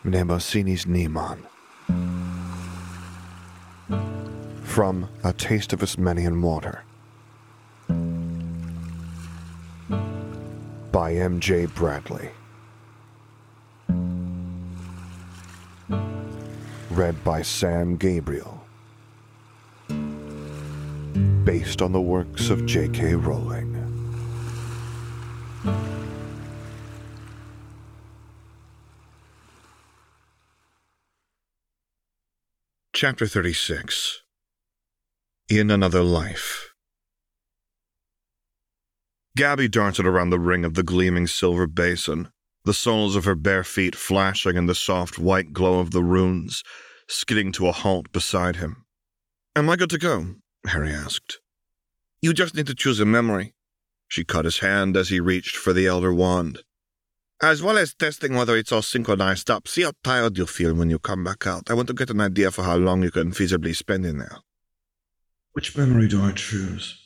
Mnemosines Neman. From A Taste of Ismenian Water by M.J. Bradley. Read by Sam Gabriel. Based on the works of J.K. Rowling. Chapter 36. In Another Life. Gabby darted around the ring of the gleaming silver basin, the soles of her bare feet flashing in the soft white glow of the runes, skidding to a halt beside him. "Am I good to go?" Harry asked. "You just need to choose a memory." She cut his hand as he reached for the Elder Wand. "As well as testing whether it's all synchronized up, see how tired you'll feel when you come back out. I want to get an idea for how long you can feasibly spend in there." "Which memory do I choose?"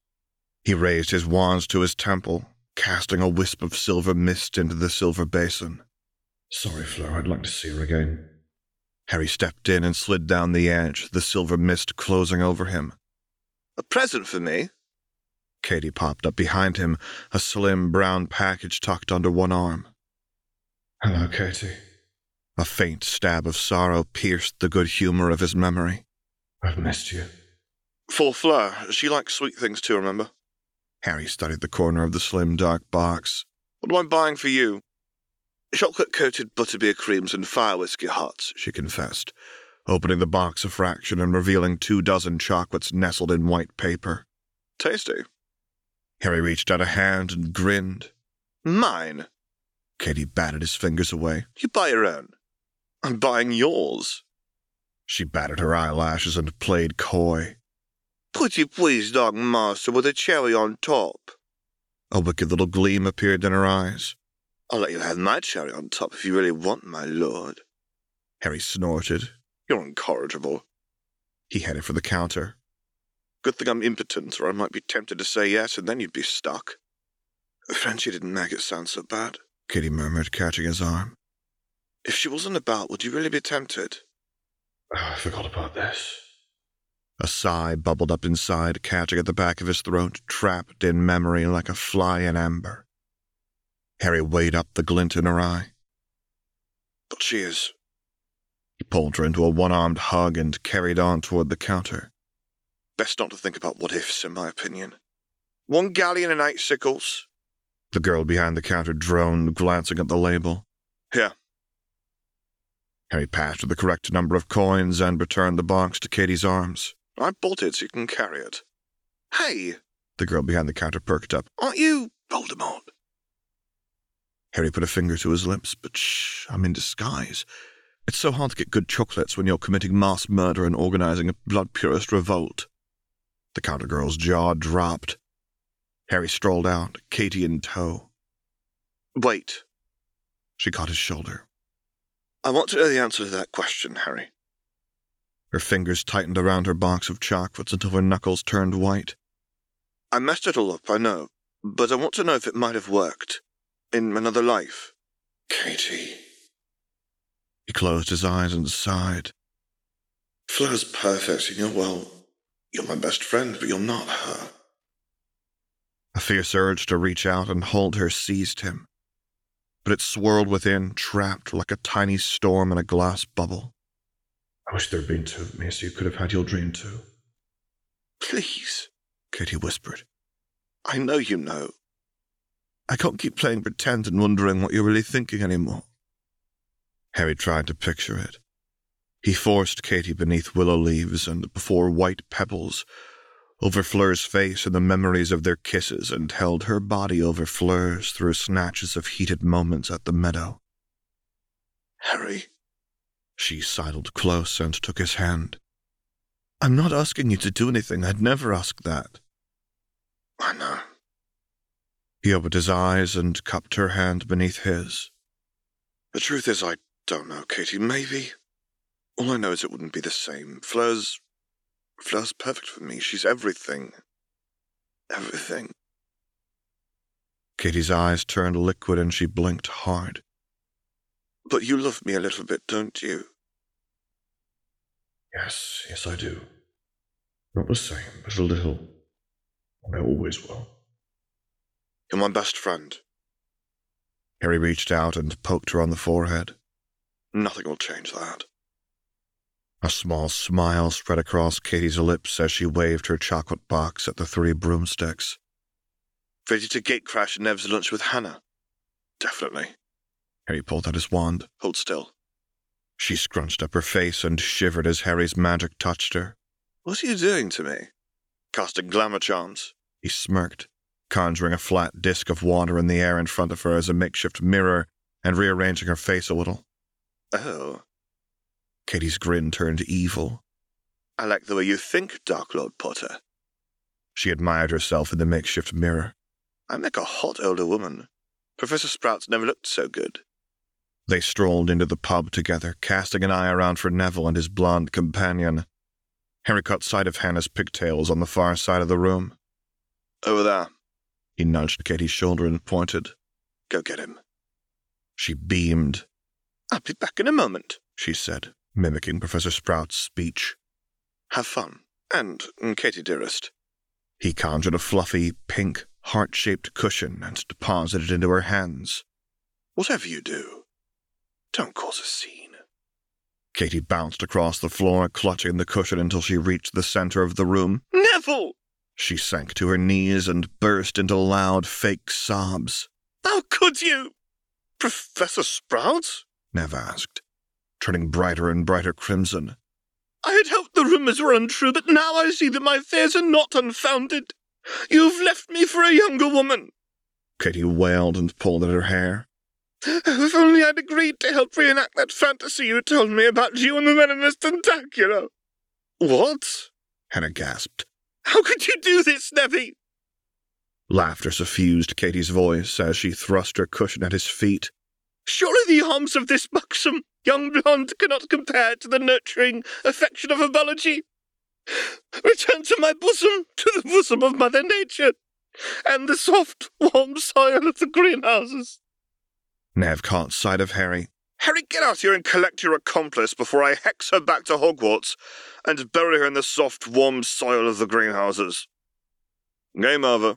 He raised his wands to his temple, casting a wisp of silver mist into the silver basin. "Sorry, Fleur, I'd like to see her again." Harry stepped in and slid down the edge, the silver mist closing over him. "A present for me?" Katie popped up behind him, a slim brown package tucked under one arm. "Hello, Katie." A faint stab of sorrow pierced the good humor of his memory. "I've missed you." "For Fleur, she likes sweet things too, remember?" Harry studied the corner of the slim, dark box. "What am I buying for you?" "Chocolate-coated butterbeer creams and fire whiskey hearts," she confessed, opening the box a fraction and revealing 24 chocolates nestled in white paper. "Tasty." Harry reached out a hand and grinned. "Mine?" Katie batted his fingers away. "You buy your own." "I'm buying yours." She batted her eyelashes and played coy. "Pretty please, Dark Master, with a cherry on top." A wicked little gleam appeared in her eyes. "I'll let you have my cherry on top if you really want, my lord." Harry snorted. "You're incorrigible." He headed for the counter. "Good thing I'm impotent, or I might be tempted to say yes, and then you'd be stuck." "Frenchie didn't make it sound so bad," Kitty murmured, catching his arm. "If she wasn't about, would you really be tempted?" "Oh, I forgot about this." A sigh bubbled up inside, catching at the back of his throat, trapped in memory like a fly in amber. Harry weighed up the glint in her eye. "But she is." He pulled her into a one-armed hug and carried on toward the counter. "Best not to think about what-ifs, in my opinion. 1 galleon and 8 sickles." The girl behind the counter droned, glancing at the label. "Here." Harry passed her the correct number of coins and returned the box to Katie's arms. "I bought it so you can carry it." "Hey!" The girl behind the counter perked up. "Aren't you Voldemort?" Harry put a finger to his lips. "But shh, I'm in disguise. It's so hard to get good chocolates when you're committing mass murder and organizing a blood-purist revolt." The counter girl's jaw dropped. Harry strolled out, Katie in tow. "Wait." She caught his shoulder. "I want to know the answer to that question, Harry." Her fingers tightened around her box of chocolates until her knuckles turned white. "I messed it all up, I know, but I want to know if it might have worked. In another life." "Katie." He closed his eyes and sighed. "Fleur's perfect, and you're my best friend, but you're not her." A fierce urge to reach out and hold her seized him, but it swirled within, trapped like a tiny storm in a glass bubble. "I wish there'd been 2 of me so you could have had your dream too." "Please," Katie whispered. "I know you know. I can't keep playing pretend and wondering what you're really thinking anymore." Harry tried to picture it. He forced Katie beneath willow leaves and before white pebbles, over Fleur's face and the memories of their kisses, and held her body over Fleur's through snatches of heated moments at the meadow. "Harry." She sidled close and took his hand. "I'm not asking you to do anything. I'd never ask that." "I know." He opened his eyes and cupped her hand beneath his. "The truth is, I don't know, Katie. Maybe. All I know is it wouldn't be the same. Fleur's perfect for me. She's everything. Everything." Katie's eyes turned liquid and she blinked hard. But you love me a little bit, don't you? Yes, I do. Not the same, but a little. And I always will. You're my best friend. Harry reached out and poked her on the forehead. Nothing will change that. A small smile spread across Katie's lips as she waved her chocolate box at the three broomsticks. Ready to gatecrash Nev's lunch with Hannah? Definitely. Harry pulled out his wand. Hold still. She scrunched up her face and shivered as Harry's magic touched her. What are you doing to me? Casting glamour charms? He smirked, conjuring a flat disk of water in the air in front of her as a makeshift mirror and rearranging her face a little. Oh. Katie's grin turned evil. I like the way you think, Dark Lord Potter. She admired herself in the makeshift mirror. I make a hot older woman. Professor Sprouts never looked so good. They strolled into the pub together, casting an eye around for Neville and his blonde companion. Harry caught sight of Hannah's pigtails on the far side of the room. Over there. He nudged Katie's shoulder and pointed. Go get him. She beamed. I'll be back in a moment, she said, mimicking Professor Sprout's speech. Have fun. And, Katie dearest. He conjured a fluffy, pink, heart-shaped cushion and deposited it into her hands. Whatever you do, don't cause a scene. Katie bounced across the floor, clutching the cushion until she reached the center of the room. Neville! She sank to her knees and burst into loud, fake sobs. How could you? Professor Sprouts? Nev asked, turning brighter and brighter crimson. I had hoped the rumors were untrue, but now I see that my fears are not unfounded. You've left me for a younger woman. Katie wailed and pulled at her hair. If only I'd agreed to help reenact that fantasy you told me about you and the venomous tentacular. What? Hannah gasped. How could you do this, Nevy? Laughter suffused Katie's voice as she thrust her cushion at his feet. Surely the arms of this buxom young blonde cannot compare to the nurturing affection of a biology. Return to my bosom, to the bosom of Mother Nature, and the soft, warm soil of the greenhouses. Nev caught sight of Harry. Harry, get out here and collect your accomplice before I hex her back to Hogwarts and bury her in the soft, warm soil of the greenhouses. Game over.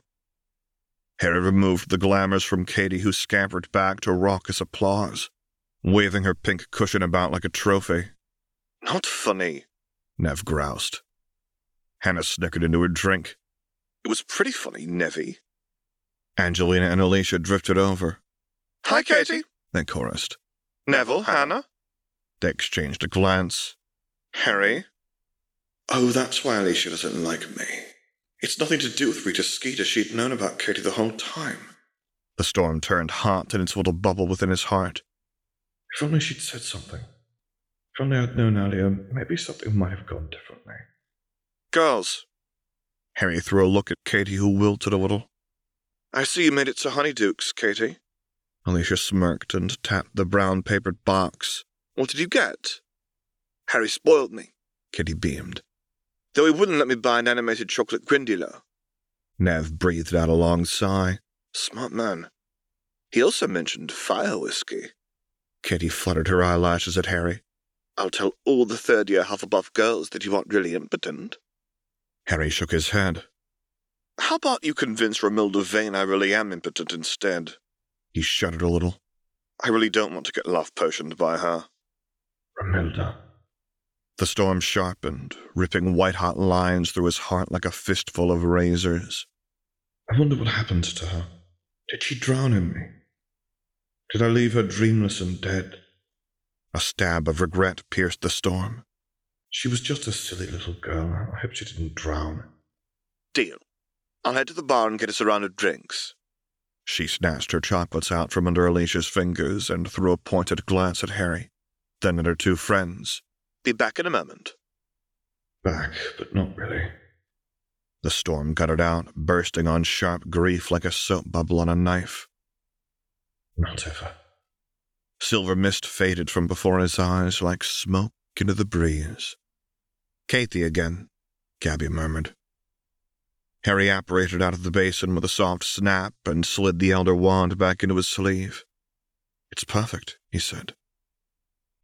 Harry removed the glamours from Katie, who scampered back to raucous applause, waving her pink cushion about like a trophy. Not funny, Nev groused. Hannah snickered into her drink. It was pretty funny, Nevy. Angelina and Alicia drifted over. Hi, Katie, they chorused. Neville, Hannah. They exchanged a glance. Harry? Oh, that's why Alicia doesn't like me. It's nothing to do with Rita Skeeter. She'd known about Katie the whole time. The storm turned hot in its little bubble within his heart. If only she'd said something. If only I'd known earlier, maybe something might have gone differently. Girls. Harry threw a look at Katie, who wilted a little. I see you made it to Honeydukes, Katie. Alicia smirked and tapped the brown-papered box. What did you get? Harry spoiled me. Katie beamed. Though he wouldn't let me buy an animated chocolate Grindylow. Nev breathed out a long sigh. Smart man. He also mentioned fire whiskey. Katie fluttered her eyelashes at Harry. I'll tell all the third-year Hufflepuff girls that you aren't really impotent. Harry shook his head. How about you convince Romilda Vane I really am impotent instead? He shuddered a little. I really don't want to get love-potioned by her. Romilda. The storm sharpened, ripping white-hot lines through his heart like a fistful of razors. I wonder what happened to her. Did she drown in me? Did I leave her dreamless and dead? A stab of regret pierced the storm. She was just a silly little girl. I hope she didn't drown. Deal. I'll head to the bar and get us a round of drinks. She snatched her chocolates out from under Alicia's fingers and threw a pointed glance at Harry, then at her two friends. Be back in a moment. Back, but not really. The storm guttered out, bursting on sharp grief like a soap bubble on a knife. Not ever. Silver mist faded from before his eyes like smoke into the breeze. Katie again, Gabby murmured. Harry apparated out of the basin with a soft snap and slid the Elder Wand back into his sleeve. It's perfect, he said.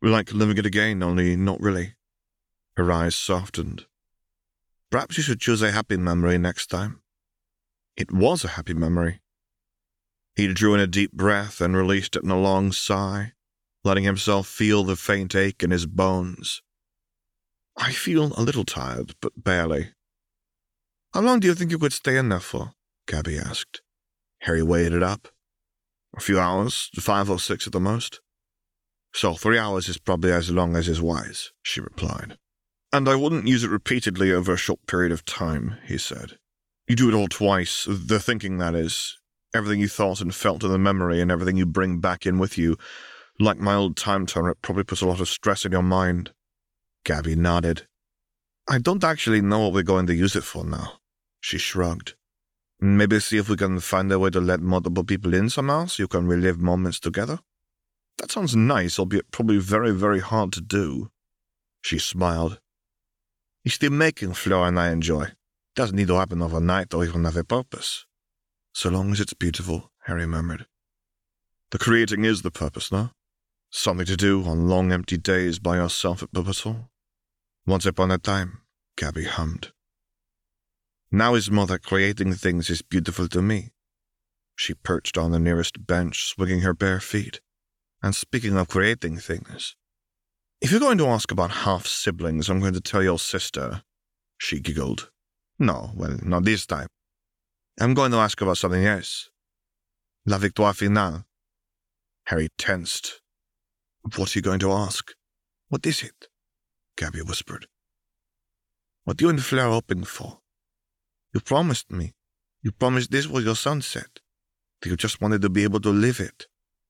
Like living it again, only not really. Her eyes softened. Perhaps you should choose a happy memory next time. It was a happy memory. He drew in a deep breath and released it in a long sigh, letting himself feel the faint ache in his bones. I feel a little tired, but barely. How long do you think you could stay in there for? Gabby asked. Harry weighed it up. A few hours, 5 or 6 at the most. So 3 hours is probably as long as is wise, she replied. And I wouldn't use it repeatedly over a short period of time, he said. You do it all twice, the thinking, that is. Everything you thought and felt in the memory and everything you bring back in with you. Like my old time turner, it probably puts a lot of stress in your mind. Gabby nodded. I don't actually know what we're going to use it for now. She shrugged. Maybe see if we can find a way to let multiple people in somehow so you can relive moments together. That sounds nice, albeit probably very, very hard to do. She smiled. It's the making, Fleur, and I enjoy. It doesn't need to happen overnight or even have a purpose. So long as it's beautiful, Harry murmured. The creating is the purpose, no? Something to do on long empty days by yourself at Purposeful. Once upon a time, Gabby hummed. Now is more that creating things is beautiful to me. She perched on the nearest bench, swinging her bare feet. And speaking of creating things, if you're going to ask about half-siblings, I'm going to tell your sister. She giggled. No, well, not this time. I'm going to ask about something else. La victoire finale. Harry tensed. What are you going to ask? What is it? Gabby whispered. What are you and Fleur hoping for? You promised me. You promised this was your sunset. That you just wanted to be able to live it.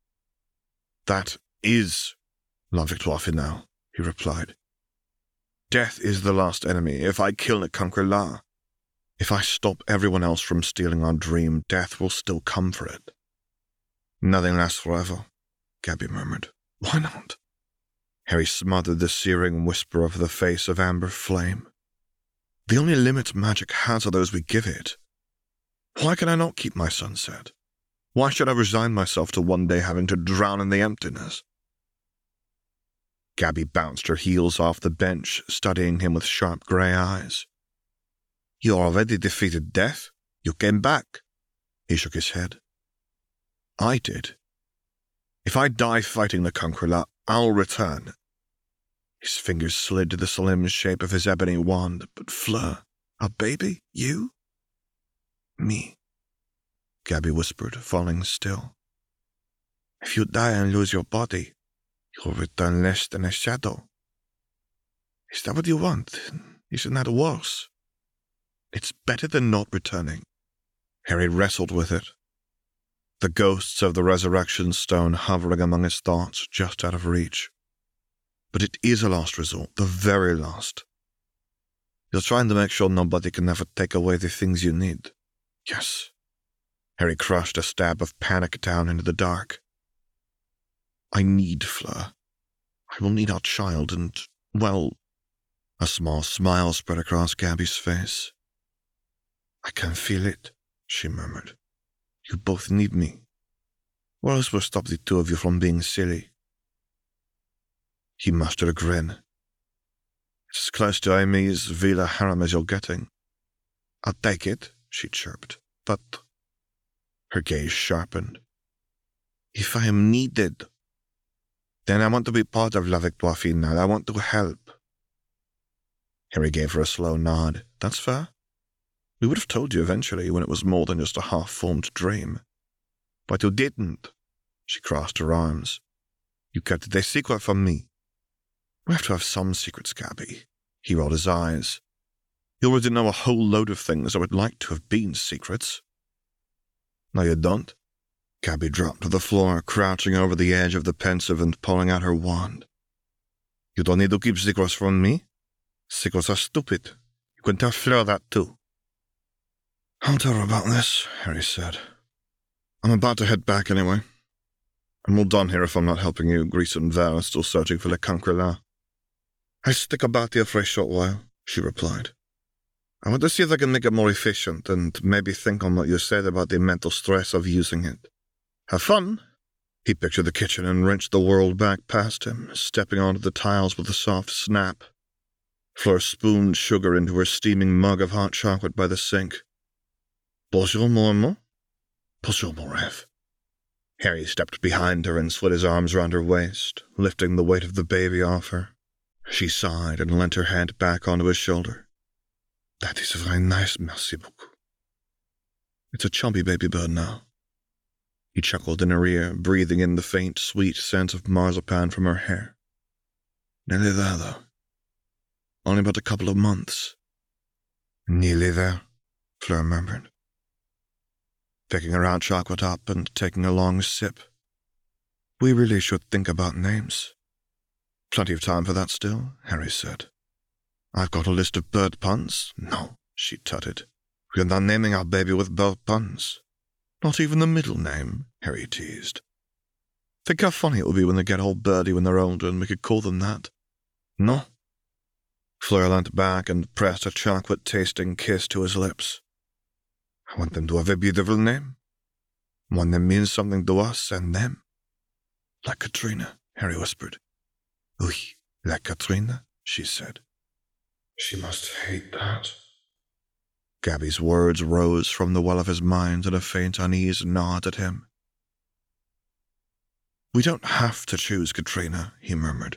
That is La victoire finale, he replied. Death is the last enemy. If I kill it, conquer La. If I stop everyone else from stealing our dream, death will still come for it. Nothing lasts forever, Gabby murmured. Why not? Harry smothered the searing whisper of the face of amber flame. The only limits magic has are those we give it. Why can I not keep my sunset? Why should I resign myself to one day having to drown in the emptiness? Gabby bounced her heels off the bench, studying him with sharp grey eyes. You already defeated death. You came back. He shook his head. I did. If I die fighting the Conqueror, I'll return. His fingers slid to the slim shape of his ebony wand. But Fleur, a baby? You? Me, Gabby whispered, falling still. If you die and lose your body, you'll return less than a shadow. Is that what you want? Isn't that worse? It's better than not returning. Harry wrestled with it. The ghosts of the resurrection stone hovering among his thoughts, just out of reach. But it is a last resort, the very last. You're trying to make sure nobody can ever take away the things you need. Yes. Harry crushed a stab of panic down into the dark. I need Fleur. I will need our child and, well... A small smile spread across Gabby's face. I can feel it, she murmured. You both need me. Or else we'll stop the two of you from being silly. He mustered a grin. It's as close to Amy's Villa harem as you're getting. I'll take it, she chirped, but... Her gaze sharpened. If I am needed, then I want to be part of La Victoire Finale. I want to help. Harry gave her a slow nod. That's fair. We would have told you eventually when it was more than just a half-formed dream. But you didn't. She crossed her arms. You kept it a secret from me. We have to have some secrets, Gabby. He rolled his eyes. You already know a whole load of things that would like to have been secrets. No, you don't. Gabby dropped to the floor, crouching over the edge of the pensive and pulling out her wand. You don't need to keep secrets from me. Secrets are stupid. You can tell Fleur that too. I'll tell her about this, Harry said. I'm about to head back anyway. I'm all done here if I'm not helping you. Gris and Ver are still searching for Le Conqueror. I'll stick about here for a short while, she replied. I want to see if I can make it more efficient and maybe think on what you said about the mental stress of using it. Have fun, He pictured the kitchen and wrenched the world back past him, stepping onto the tiles with a soft snap. Fleur spooned sugar into her steaming mug of hot chocolate by the sink. Bonjour, mon amant. Bonjour, mon rêve. Harry stepped behind her and slid his arms round her waist, lifting the weight of the baby off her. She sighed and leant her head back onto his shoulder. That is very nice, merci beaucoup. It's a chubby baby bird now. He chuckled in her ear, breathing in the faint, sweet scent of marzipan from her hair. Nearly there, though. Only about a couple of months. Nearly there, Fleur murmured, picking her hot chocolate up and taking a long sip. We really should think about names. Plenty of time for that still, Harry said. I've got a list of bird puns. No, she tutted. We're not naming our baby with bird puns. Not even the middle name, Harry teased. Think how funny it will be when they get all birdie when they're older and we could call them that. No. Fleur leant back and pressed a chocolate-tasting kiss to his lips. I want them to have a beautiful name. One that means something to us and them. Like Katrina, Harry whispered. Oui, like Katrina, she said. She must hate that. Gabby's words rose from the well of his mind in a faint uneasy nod at him. We don't have to choose Katrina, he murmured.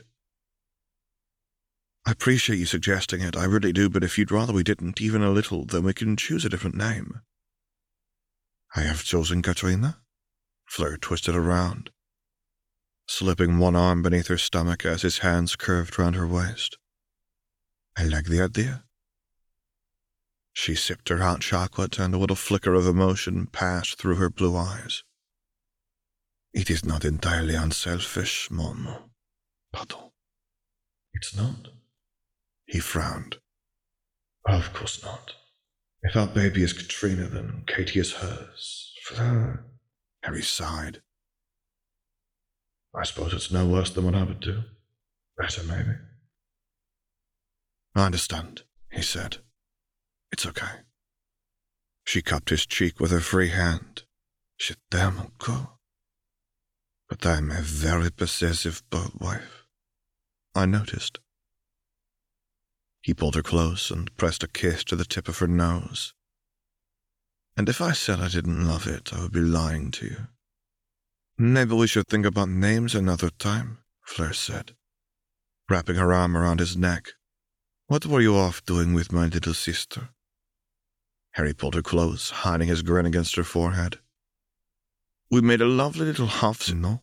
I appreciate you suggesting it, I really do, but if you'd rather we didn't, even a little, then we can choose a different name. I have chosen Katrina. Fleur twisted around, slipping one arm beneath her stomach as his hands curved round her waist. I like the idea. She sipped her hot chocolate, and a little flicker of emotion passed through her blue eyes. It is not entirely unselfish, mon. Pardon. It's not? He frowned. Of course not. If our baby is Katrina, then Katie is hers. Fleur. Harry sighed. I suppose it's no worse than what I would do. Better, maybe. I understand, he said. It's okay. She cupped his cheek with her free hand. Je t'aime encore. But I'm a very possessive bird wife. I noticed. He pulled her close and pressed a kiss to the tip of her nose. And if I said I didn't love it, I would be lying to you. Maybe we should think about names another time, Fleur said, wrapping her arm around his neck. What were you off doing with my little sister? Harry pulled her close, hiding his grin against her forehead. We made a lovely little huff, no?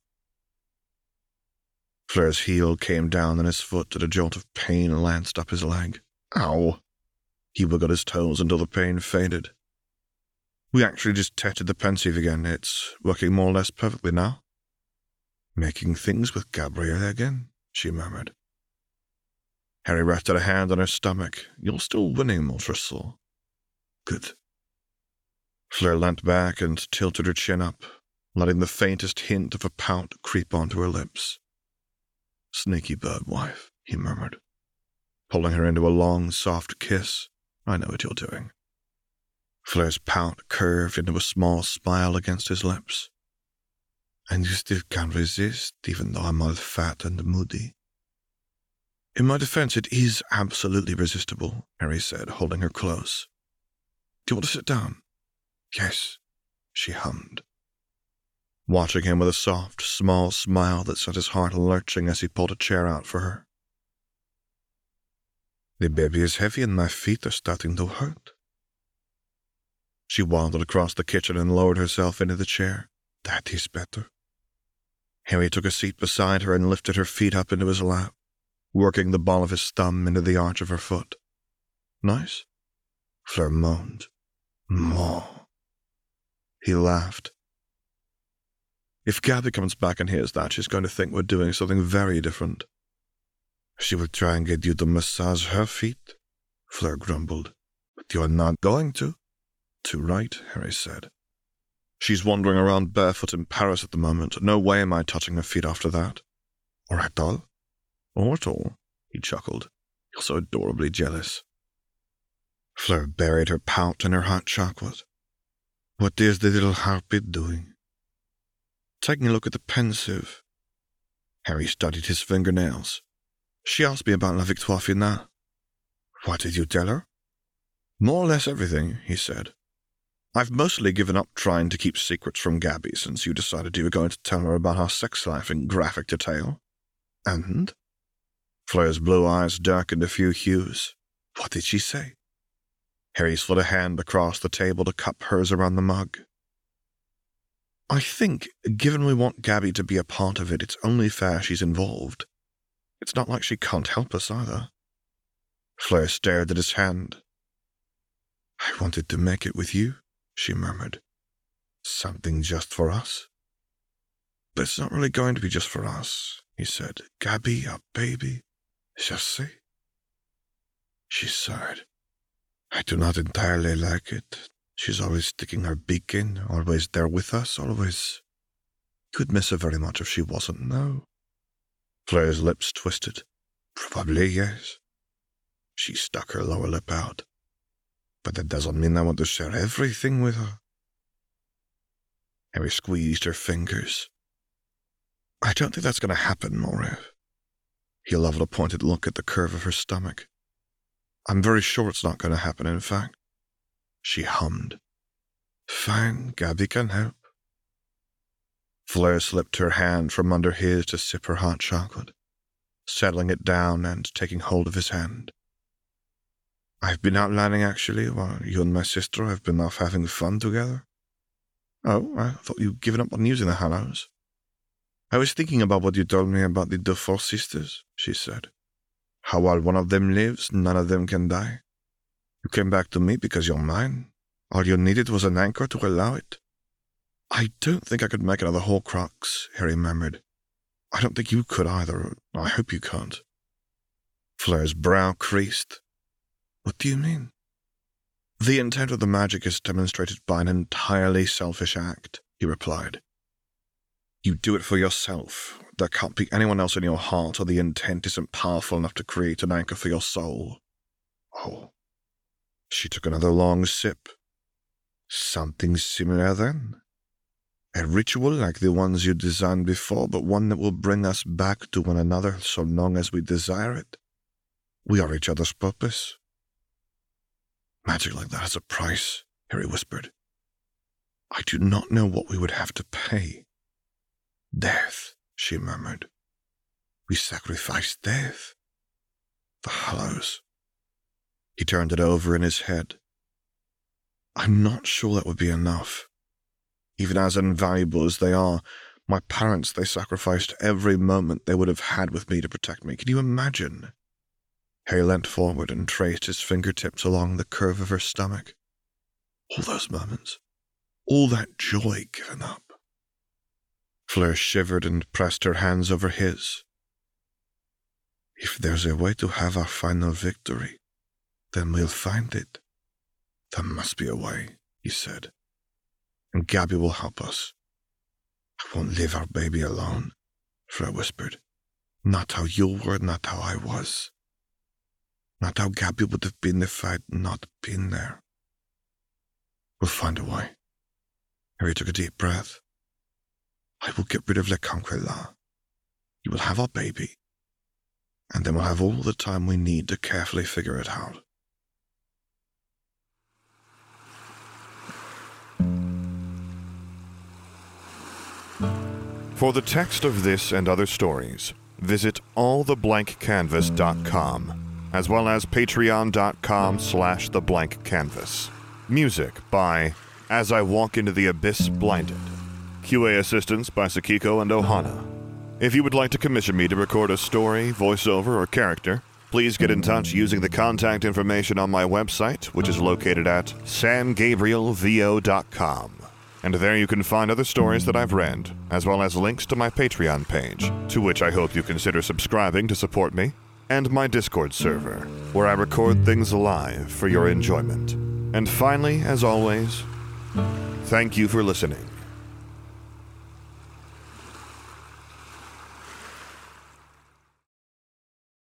Fleur's heel came down on his foot and a jolt of pain lanced up his leg. Ow! He wiggled his toes until the pain faded. We actually just tested the pensieve again. It's working more or less perfectly now. Making things with Gabrielle again, she murmured. Harry rested a hand on her stomach. You're still winning, Montresor. Good. Fleur leant back and tilted her chin up, letting the faintest hint of a pout creep onto her lips. Sneaky bird wife, he murmured, pulling her into a long, soft kiss. I know what you're doing. Fleur's pout curved into a small smile against his lips. And you still can't resist, even though I'm all fat and moody. In my defense, it is absolutely resistible, Harry said, holding her close. Do you want to sit down? Yes, she hummed, watching him with a soft, small smile that set his heart lurching as he pulled a chair out for her. The baby is heavy and my feet are starting to hurt. She waddled across the kitchen and lowered herself into the chair. That is better. Harry took a seat beside her and lifted her feet up into his lap, working the ball of his thumb into the arch of her foot. Nice? Fleur moaned. More. He laughed. If Gabby comes back and hears that, she's going to think we're doing something very different. She will try and get you to massage her feet, Fleur grumbled. But you're not going to. Too right, Harry said. She's wandering around barefoot in Paris at the moment. No way am I touching her feet after that. Or at all. Or at all, he chuckled. You're so adorably jealous. Fleur buried her pout in her hot chocolate. What is the little harpy doing? taking a look at the pensive. Harry studied his fingernails. She asked me about La Victoire Finale. What did you tell her? More or less everything, he said. I've mostly given up trying to keep secrets from Gabby since you decided you were going to tell her about our sex life in graphic detail. And? Fleur's blue eyes darkened a few hues. What did she say? Harry slid a hand across the table to cup hers around the mug. I think, given we want Gabby to be a part of it, it's only fair she's involved. It's not like she can't help us either. Fleur stared at his hand. I wanted to make it with you, she murmured. Something just for us. But it's not really going to be just for us, he said. Gabby, our baby, je sais. She sighed. I do not entirely like it. She's always sticking her beak in, always there with us, always. Could miss her very much if she wasn't, no. Fleur's lips twisted. Probably, yes. She stuck her lower lip out. But that doesn't mean I want to share everything with her. Harry squeezed her fingers. I don't think that's going to happen, Morev. He leveled a pointed look at the curve of her stomach. I'm very sure it's not going to happen, in fact. She hummed. Fine, Gabby can help. Fleur slipped her hand from under his to sip her hot chocolate, settling it down and taking hold of his hand. I've been outlining, actually, while you and my sister have been off having fun together. Oh, I thought you'd given up on using the Hallows. I was thinking about what you told me about the Dufour sisters, she said. How while one of them lives, none of them can die. You came back to me because you're mine. All you needed was an anchor to allow it. I don't think I could make another Horcrux, Harry murmured. I don't think you could either. I hope you can't. Fleur's brow creased. What do you mean? The intent of the magic is demonstrated by an entirely selfish act, he replied. You do it for yourself. There can't be anyone else in your heart, or the intent isn't powerful enough to create an anchor for your soul. Oh. She took another long sip. Something similar, then? A ritual like the ones you designed before, but one that will bring us back to one another so long as we desire it. We are each other's purpose. Magic like that has a price, Harry whispered. I do not know what we would have to pay. Death, she murmured. We sacrifice death. The Hallows. He turned it over in his head. I'm not sure that would be enough. Even as invaluable as they are, my parents, they sacrificed every moment they would have had with me to protect me. Can you imagine? Harry leant forward and traced his fingertips along the curve of her stomach. All those moments. All that joy given up. Fleur shivered and pressed her hands over his. If there's a way to have our final victory, then we'll find it. There must be a way, he said. And Gabby will help us. I won't leave our baby alone, Fleur whispered. Not how you were, not how I was. Not how Gabby would have been if I'd not been there. We'll find a way. Harry took a deep breath. I will get rid of Le Conqueror. You will have our baby. And then we'll have all the time we need to carefully figure it out. For the text of this and other stories, visit alltheblankcanvas.com, as well as patreon.com/theblankcanvas. Music by As I Walk Into the Abyss Blinded. QA assistance by Sakiko and Ohana. If you would like to commission me to record a story, voiceover, or character, please get in touch using the contact information on my website, which is located at samgabrielvo.com. And there you can find other stories that I've read, as well as links to my Patreon page, to which I hope you consider subscribing to support me, and my Discord server, where I record things live for your enjoyment. And finally, as always, thank you for listening.